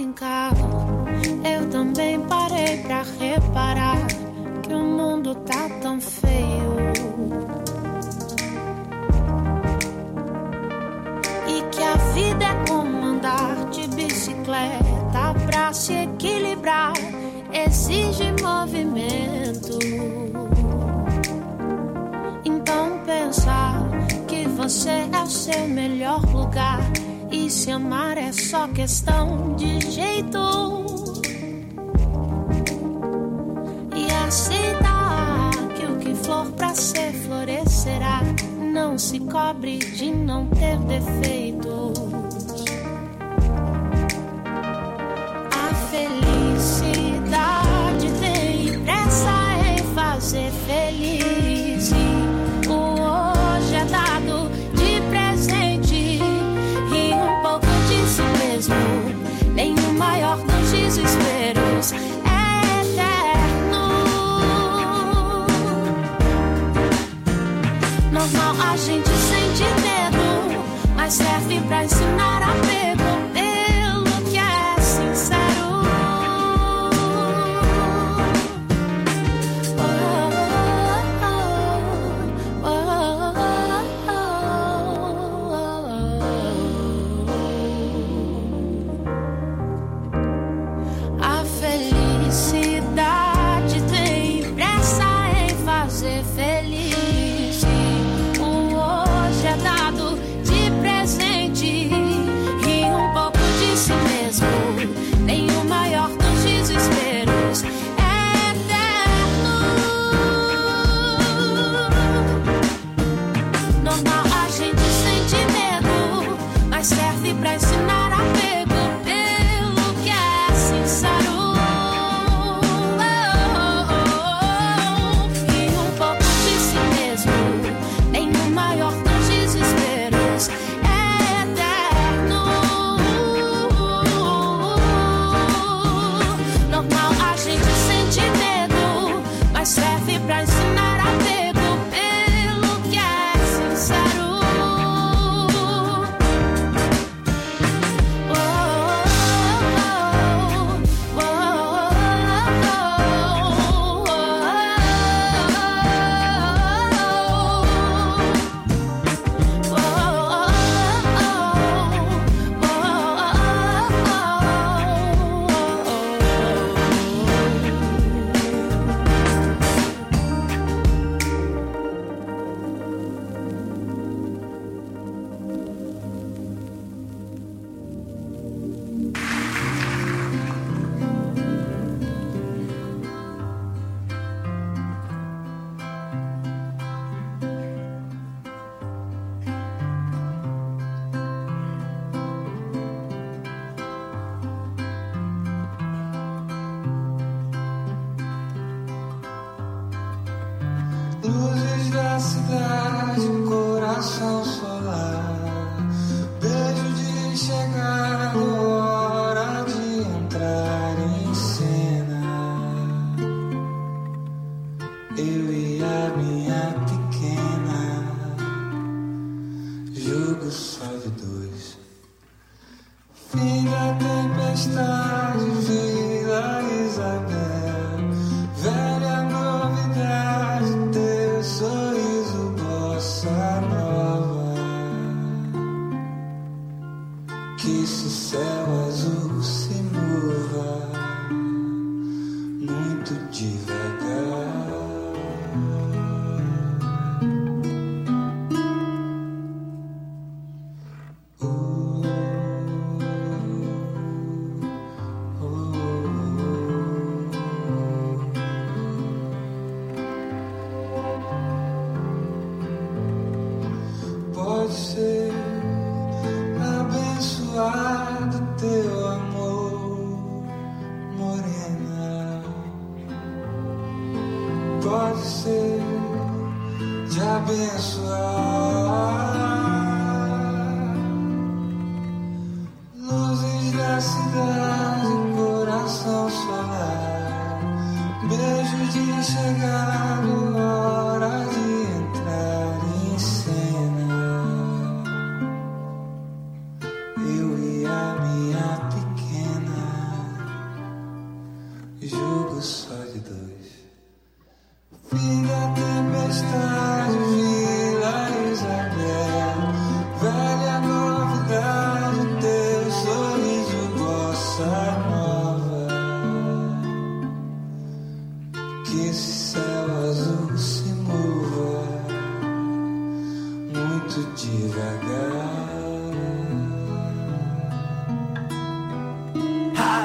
brincar. Eu também parei pra reparar que o mundo tá tão feio e que a vida é como andar de bicicleta. Pra se equilibrar exige movimento. Então pensar que você é o seu melhor lugar e se amar é só questão de jeito. E aceitar que o que for pra ser florescerá. Não se cobre de não ter defeitos. A felicidade tem pressa em fazer feliz. E o hoje é dado de presente e um pouco de si mesmo. Nem o maior dos desesperos é eterno. Normal a gente sente medo, mas serve pra ensinar apego pelo que é sincero. A felicidade tem pressa em fazer feliz. E o hoje é dado de presente e um pouco de si mesmo. Nem o maior dos desesperos é eterno. Normal a gente sente medo, mas serve pra ensinar apego pelo que é sincero. E um pouco de si mesmo, nem o maior dos desesperos é eterno. Normal a gente sente medo, mas serve pra ensinar apego pelo que é sincero. Luzes da cidade, coração solar, beijo de chegada, hora de entrar em cena. Eu e a minha pequena, jogo só de dois. Fim da tempestade, Vila Isabel, velha novidade, teu sorriso, bossa nova. Que se o céu azul se mova muito devagar. Pode ser abençoado teu amor, morena. Pode ser te abençoar. Luzes da cidade, coração solar, beijo de chegada, hora de entrar em cena. Eu e a minha pequena,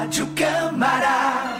Rádio Câmara.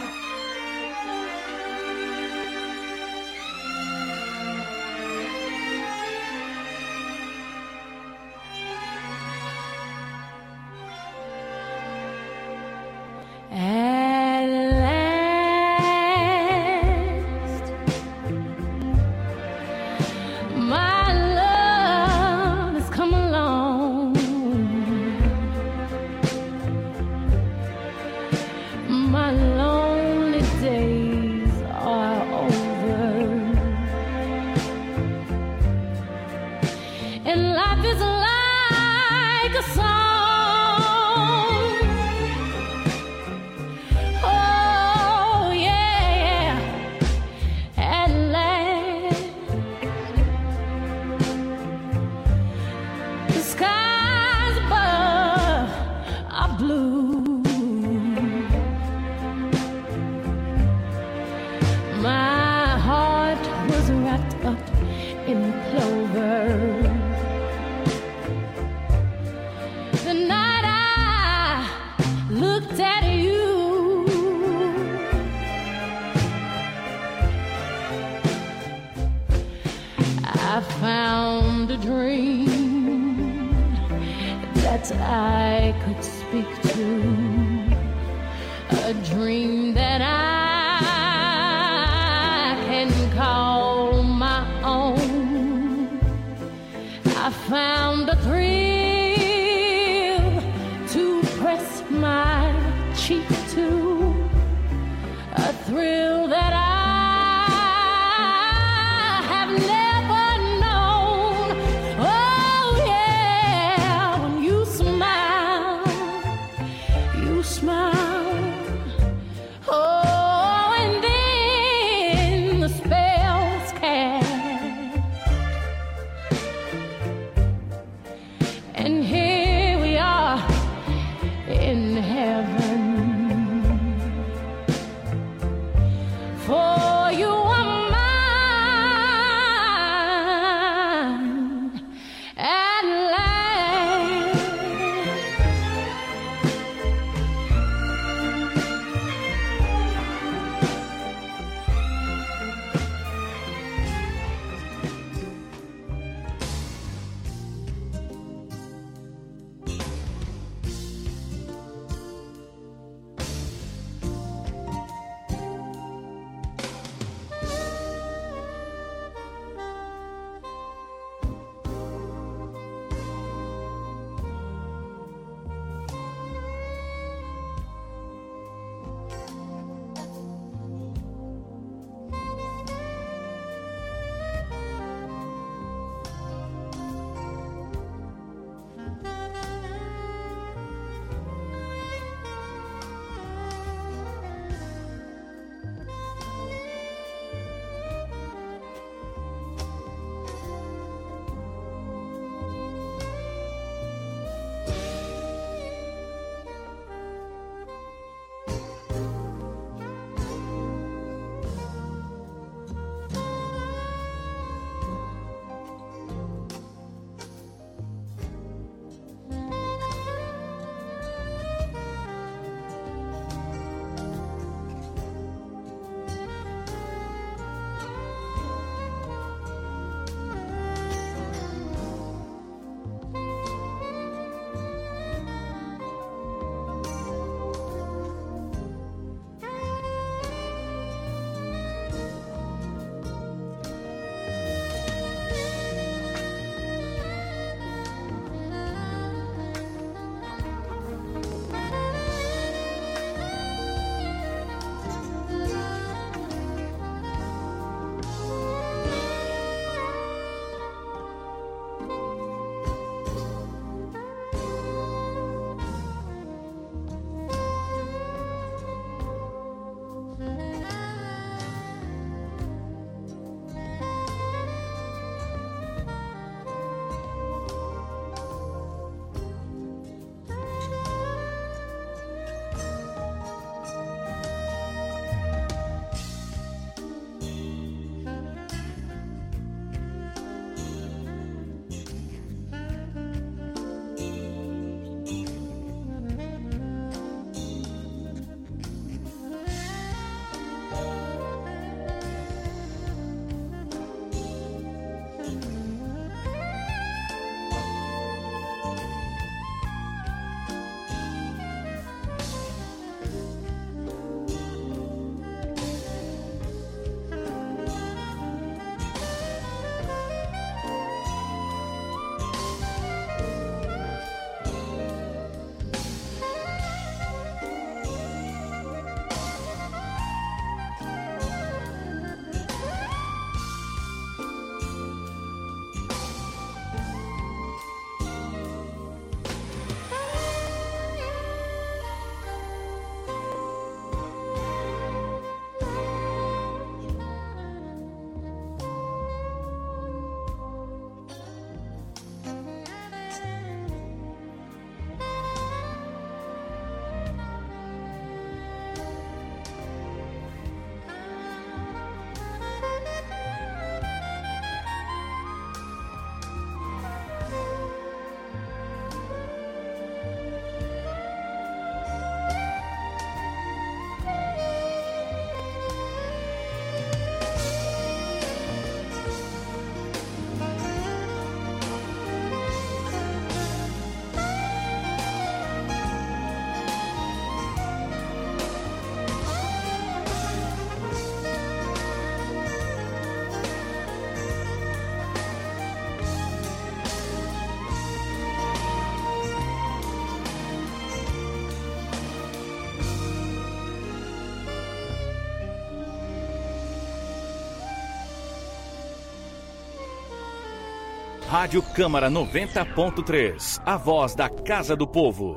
Rádio Câmara 90.3, a voz da Casa do Povo.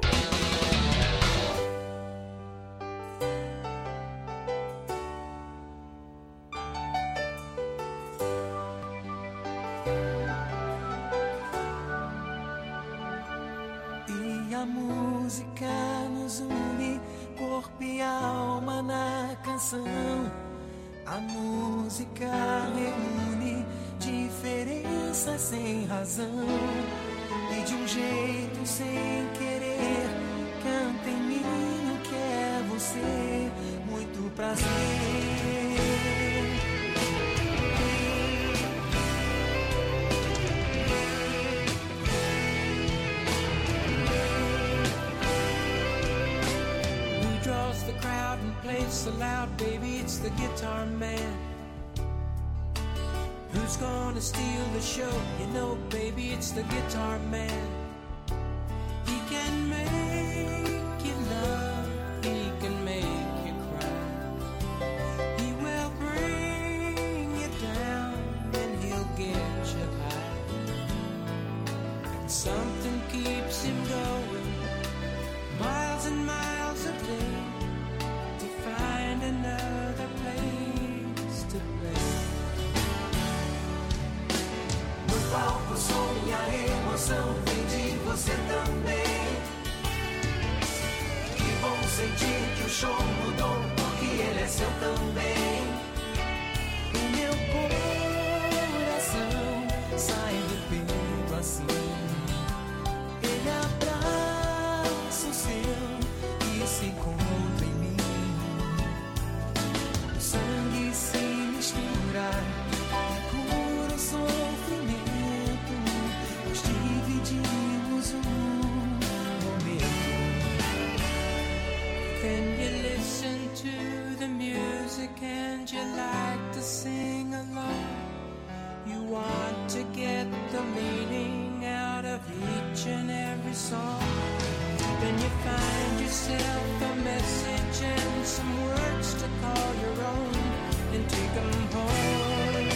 E a música nos une, corpo e alma na canção. A música reúne diferenças sem razão. E de um jeito sem querer, canta em mim o que é você. Muito prazer. Who draws the crowd and plays so loud, baby, it's the guitar man. Who's gonna steal the show? You know, baby, it's the guitar man. He can make you love, he can make you cry. He will bring you down and he'll get you high. And something keeps him going, miles and miles a day, to find another place to play. No palco o som e a emoção vem de você também. Que bom sentir que o show mudou, porque ele é seu também. O meu coração sai do peito assim. Ele abraça o seu e se encontra em mim. O sangue se mistura, cura o sofrimento. Nós dividimos momento. Then you listen to the music and you like to sing along. You want to get the meaning out of each and every song. Then you find yourself a message and some words to call your own and take them home.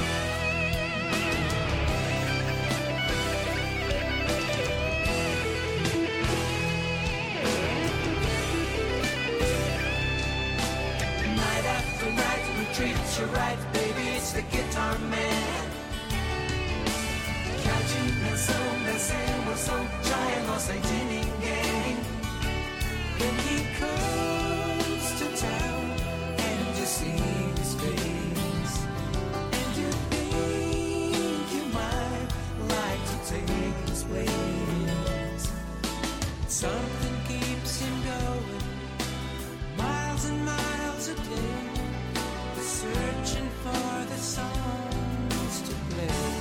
Night after night we treat you right, baby, it's the guitar man. Que a dimensão dessa emoção já é nossa e de ninguém. When he comes to town and you see his face, and you think you might like to take his place. Something keeps him going, miles and miles a day, searching for the songs to play.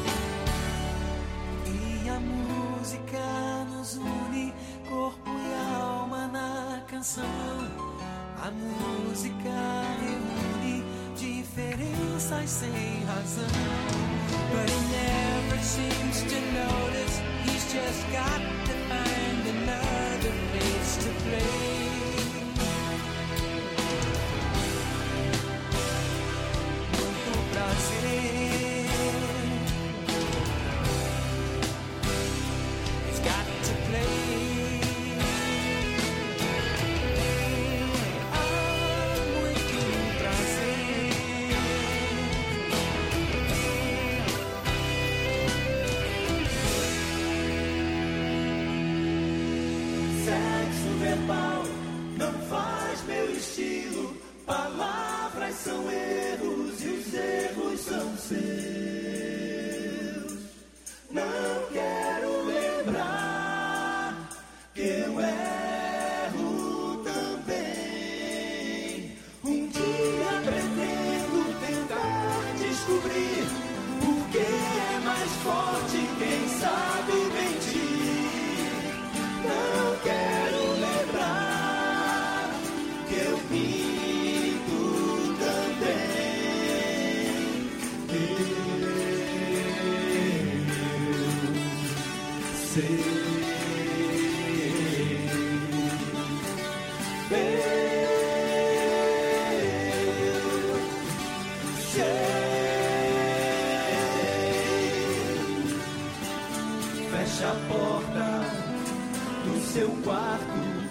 E a música nos une, corpo e alma na canção. A música reúne diferenças sem razão. But he never seems to notice, he's just got to find another place to play. Muito prazer. He's got to play.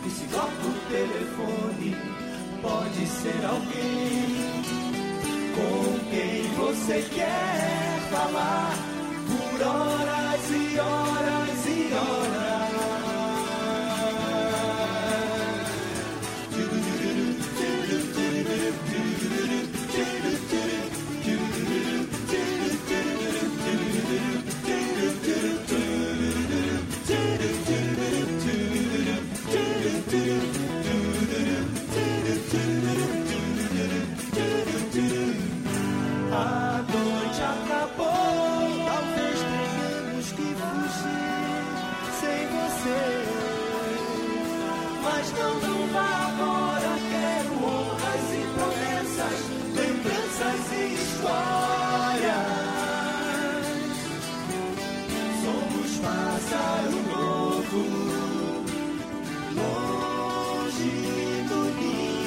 E se toca o telefone, pode ser alguém com quem você quer falar por horas e horas e horas. A noite acabou, talvez tenhamos que fugir sem você. Mas não vá agora, quero honras e promessas, lembranças e histórias. Somos pássaro novo, longe do ninho.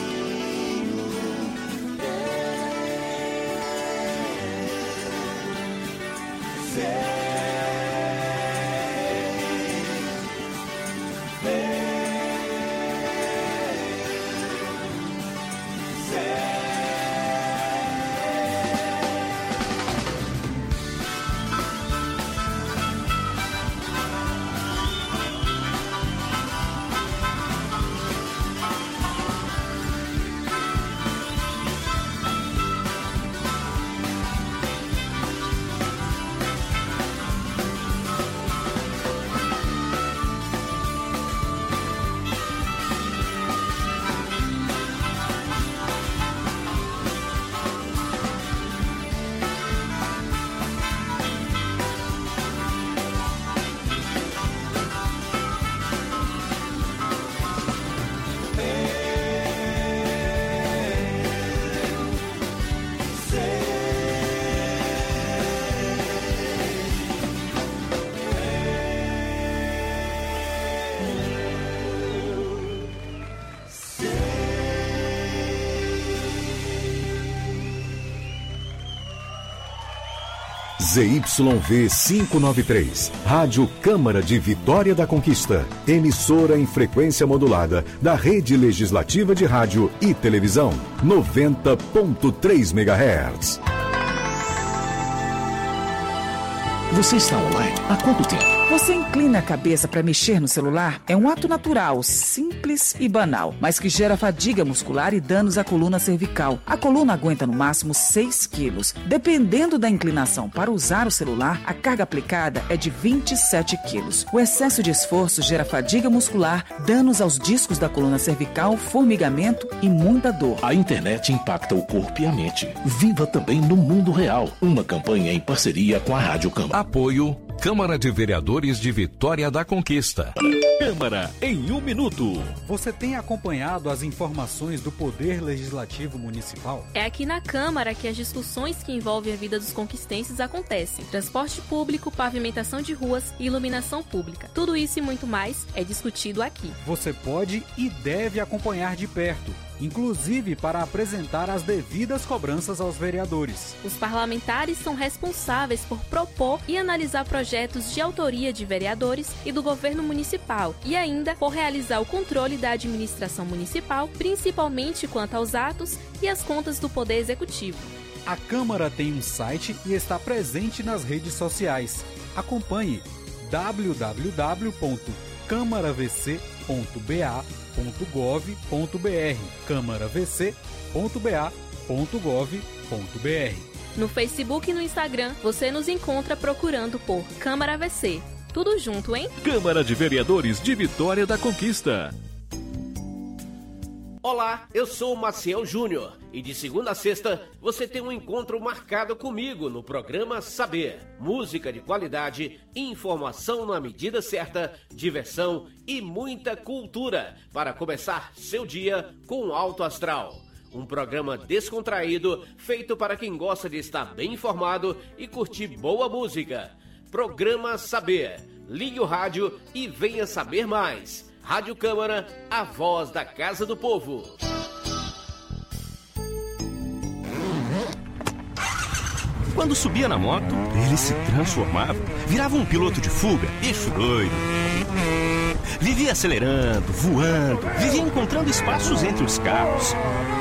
ZYV 593, Rádio Câmara de Vitória da Conquista, emissora em frequência modulada da Rede Legislativa de Rádio e Televisão, 90.3 MHz. Você está online há quanto tempo? Você inclina a cabeça para mexer no celular? É um ato natural, simples e banal, mas que gera fadiga muscular e danos à coluna cervical. A coluna aguenta no máximo 6 quilos. Dependendo da inclinação para usar o celular, a carga aplicada é de 27 quilos. O excesso de esforço gera fadiga muscular, danos aos discos da coluna cervical, formigamento e muita dor. A internet impacta o corpo e a mente. Viva também no mundo real. Uma campanha em parceria com a Rádio Câmara. Apoio Câmara de Vereadores de Vitória da Conquista. Câmara em 1 minuto. Você tem acompanhado as informações do Poder Legislativo Municipal? É aqui na Câmara que as discussões que envolvem a vida dos conquistenses acontecem. Transporte público, pavimentação de ruas e iluminação pública. Tudo isso e muito mais é discutido aqui. Você pode e deve acompanhar de perto, inclusive para apresentar as devidas cobranças aos vereadores. Os parlamentares são responsáveis por propor e analisar projetos de autoria de vereadores e do governo municipal e ainda por realizar o controle da administração municipal, principalmente quanto aos atos e às contas do Poder Executivo. A Câmara tem um site e está presente nas redes sociais. Acompanhe www.câmaravc.ba.gov.br câmaravc.ba.gov.br. No Facebook e no Instagram, você nos encontra procurando por Câmara VC. Tudo junto, hein? Câmara de Vereadores de Vitória da Conquista. Olá, eu sou o Maciel Júnior e de segunda a sexta você tem um encontro marcado comigo no programa Saber. Música de qualidade, informação na medida certa, diversão e muita cultura para começar seu dia com alto astral. Um programa descontraído, feito para quem gosta de estar bem informado e curtir boa música. Programa Saber. Ligue o rádio e venha saber mais. Rádio Câmara, a voz da Casa do Povo. Quando subia na moto, ele se transformava, virava um piloto de fuga, eixo doido. Vivia acelerando, voando, vivia encontrando espaços entre os carros.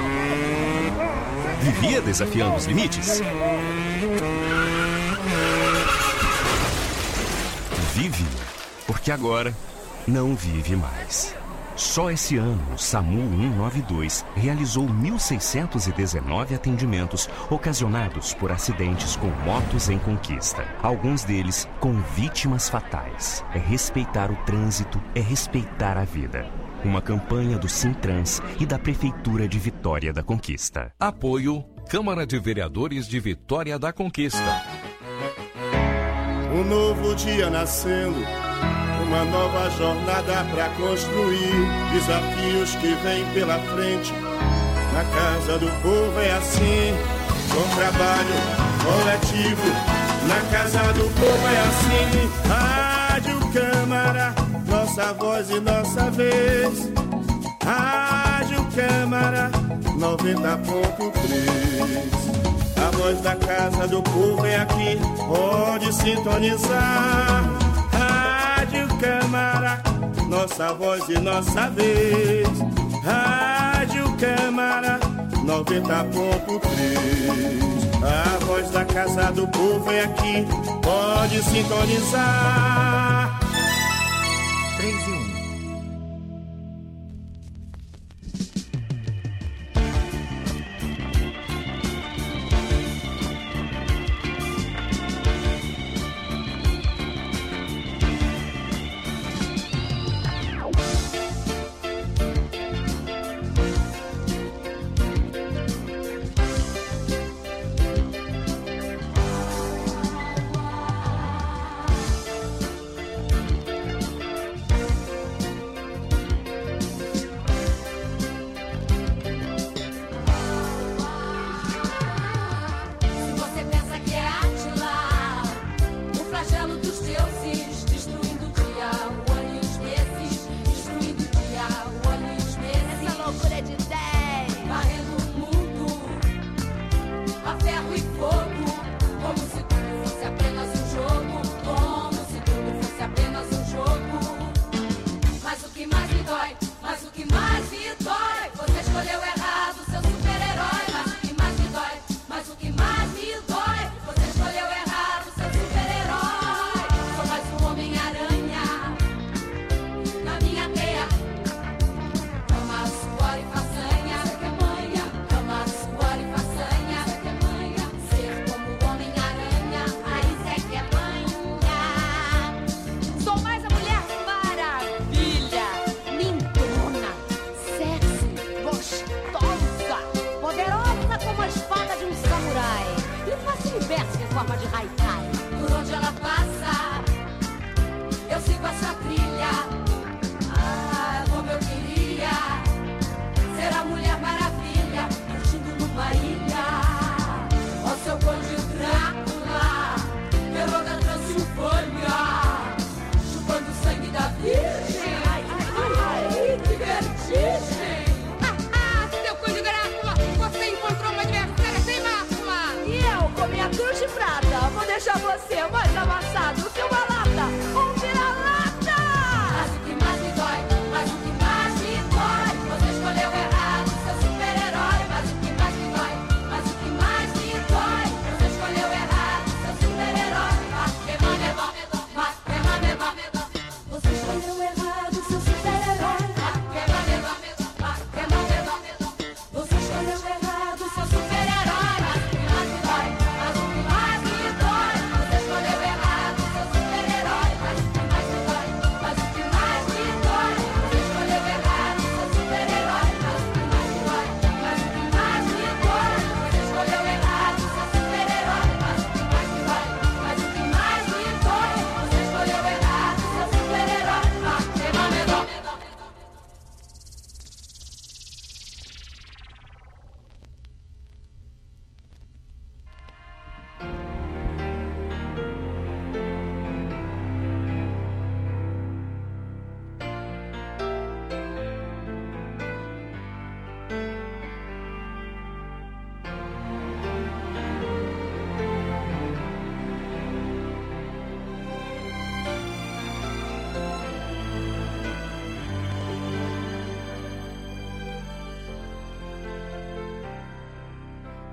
Vivia desafiando os limites. Vive, porque agora não vive mais. Só esse ano, o SAMU 192 realizou 1.619 atendimentos ocasionados por acidentes com motos em conquista. Alguns deles com vítimas fatais. É respeitar o trânsito, é respeitar a vida. Uma campanha do Sintrans e da Prefeitura de Vitória da Conquista. Apoio Câmara de Vereadores de Vitória da Conquista. Um novo dia nascendo, uma nova jornada pra construir. Desafios que vêm pela frente, na casa do povo é assim. Com trabalho coletivo, na casa do povo é assim. Rádio Câmara, nossa voz e nossa vez. Rádio Câmara 90.3. A voz da casa do povo é aqui, pode sintonizar. Rádio Câmara, nossa voz e nossa vez. Rádio Câmara 90.3. A voz da casa do povo é aqui, pode sintonizar. 3 e 1. Cruz de Prata.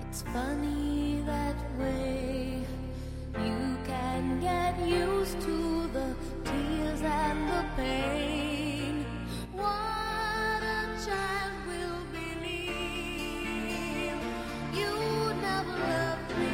It's funny that way. You can get used to the tears and the pain. What a child will believe you never loved me.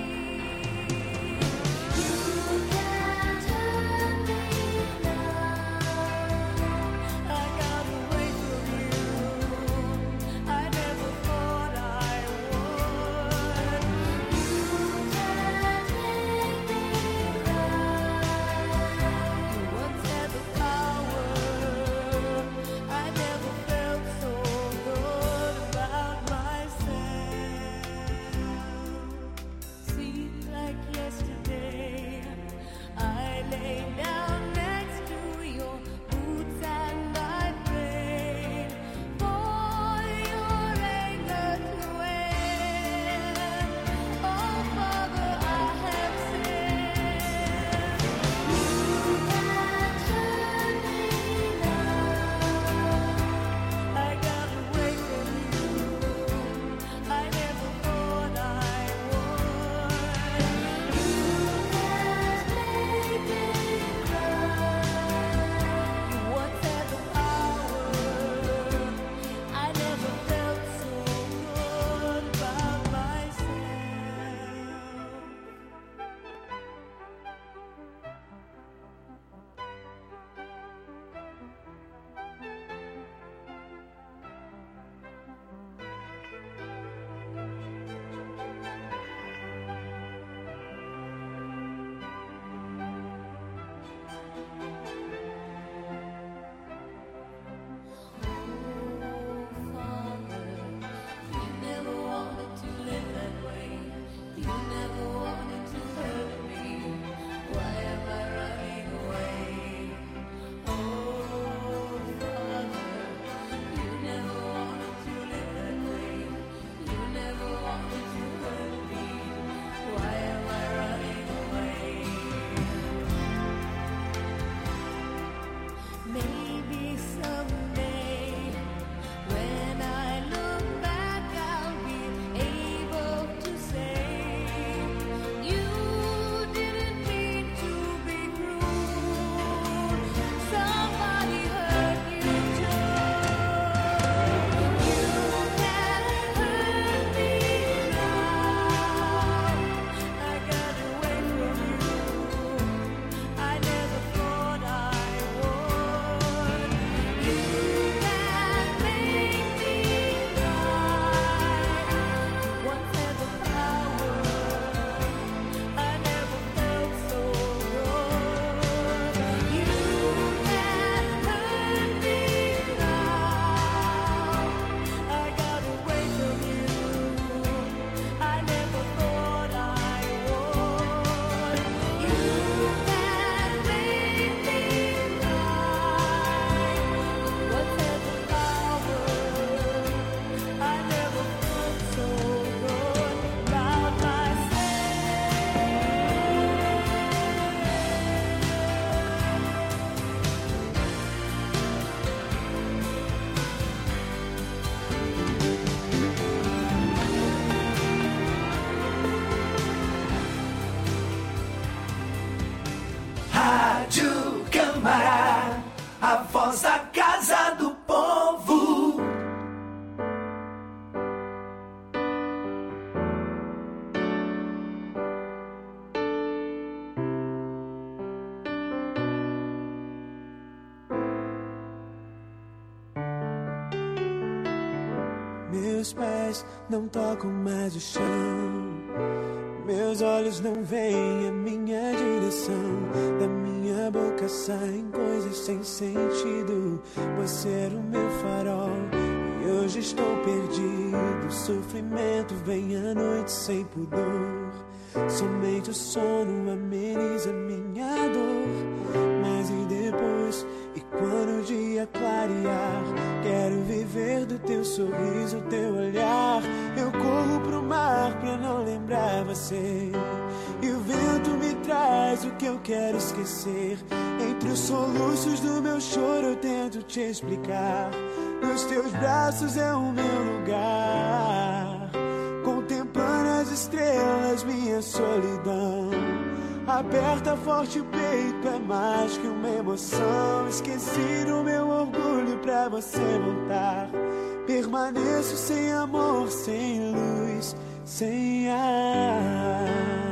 You can't hurt me now. I got away from you. I never thought I would. You can't make me cry. You once had the power. I never felt so good about myself. Seems like yesterday I lay down next to your boots and I prayed for your anger to end. Oh, Father, I have sinned. You can't hurt me now. I got away from you. I never thought I would. You can't make me cry. You once had the power. I never felt so good about myself. You never wanted to live that way. You never wanted to hurt me. Why am I running away? Oh, Father, you never wanted to live that way. You never wanted to hurt me. Why am I running away? Maybe someday, when I look back, I'll be able to say you didn't mean to be cruel. Somebody hurt you too. You can't hurt me now. I got away from you. I never thought I would. You can't make me cry. You once had the power. I never felt so good. You can't hurt me now. I got away from you. I never thought I would. You can't make me cry. Once had the power. I never felt so good about Rádio Câmara, a voz da Casa do Povo. Meus pés não tocam mais o chão. Meus olhos não veem a minha direção. Da minha boca saem coisas sem sentido. Você era o meu farol e hoje estou perdido. Sofrimento vem à noite sem pudor. Somente o sono ameniza minha dor. Mas e depois? E quando o dia clarear? Quero viver do teu sorriso, teu olhar. Eu corro pro mar pra não lembrar você. E o vento me traz o que eu quero esquecer. Entre os soluços do meu choro eu tento te explicar. Nos teus braços é o meu lugar. Contemplando estrelas, minha solidão. Aperta forte o peito, é mais que uma emoção. Esqueci do meu orgulho pra você voltar. Permaneço sem amor, sem luz, sem ar.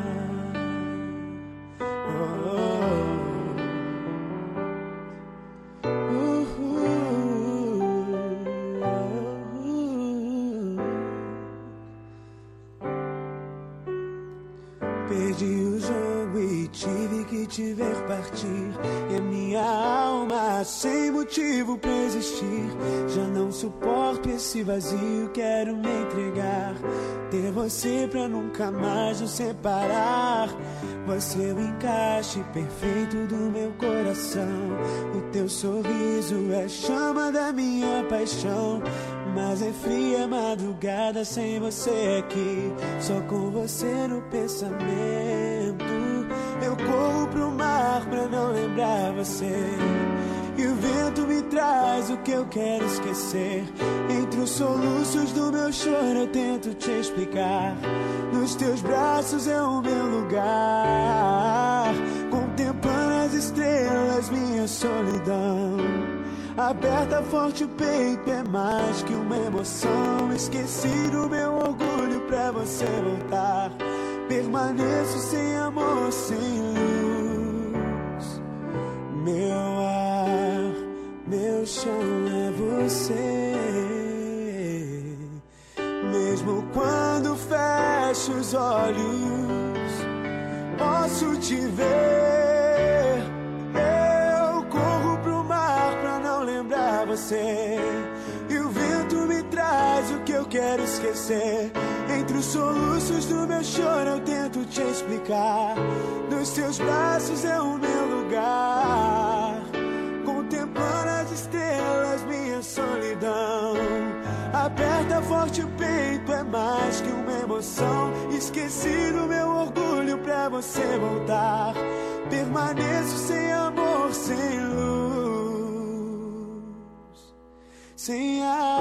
Perdi o jogo e tive que te ver partir. E a minha alma sem motivo pra existir. Já não suporto esse vazio, quero me entregar. Ter você pra nunca mais nos separar. Você é o encaixe perfeito do meu coração. O teu sorriso é a chama da minha paixão. Mas é fria a madrugada sem você aqui. Só com você no pensamento. Eu corro pro mar pra não lembrar você. E o vento me traz o que eu quero esquecer. Entre os soluços do meu choro eu tento te explicar. Nos teus braços é o meu lugar. Contemplando as estrelas, minha solidão. Aperta forte o peito, é mais que uma emoção. Esqueci do meu orgulho pra você voltar. Permaneço sem amor, sem luz. Meu ar, meu chão é você. Mesmo quando fecho os olhos, posso te ver. Eu corro pro mar pra não lembrar você. E o vento me traz o que eu quero esquecer. Entre os soluços do meu choro eu tento te explicar. Nos teus braços é o meu lugar. Contemplando as estrelas, minha solidão. Aperta forte o peito, é mais que uma emoção. Esqueci do meu orgulho pra você voltar. Permaneço sem amor, sem luz, sem ar.